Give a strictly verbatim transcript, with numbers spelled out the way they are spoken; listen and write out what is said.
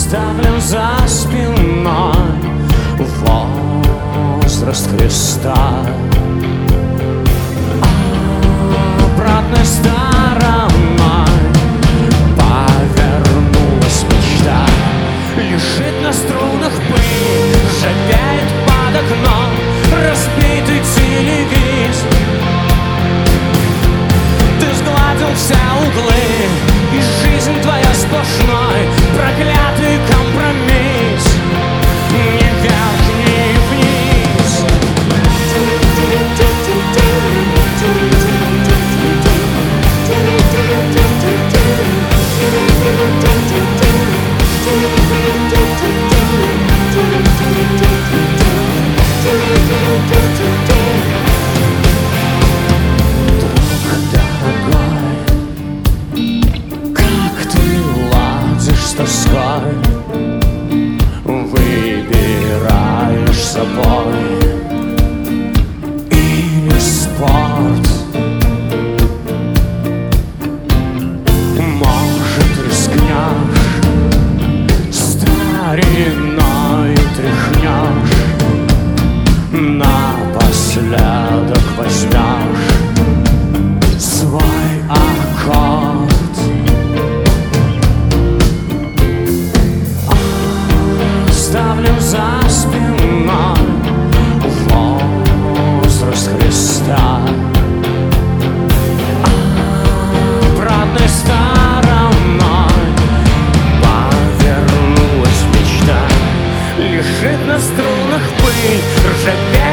Оставлен за спиной возраст Христа. Обратной стороной повернулась мечта. Лежит на струнах пыль, ржавеет под окном разбитый телевизор. Ты сгладил все углы, и жизнь твоя сплошной проклятый компромисс. Ни вверх, ни вниз. Тоской выбираешь собой или спорт. Может, рискнешь, стариной тряхнешь, напоследок возьмешь свой аккорд. Оставлен за спиной возраст Христа. Обратной стороной повернулась мечта. Лежит на струнах пыль, ржавеет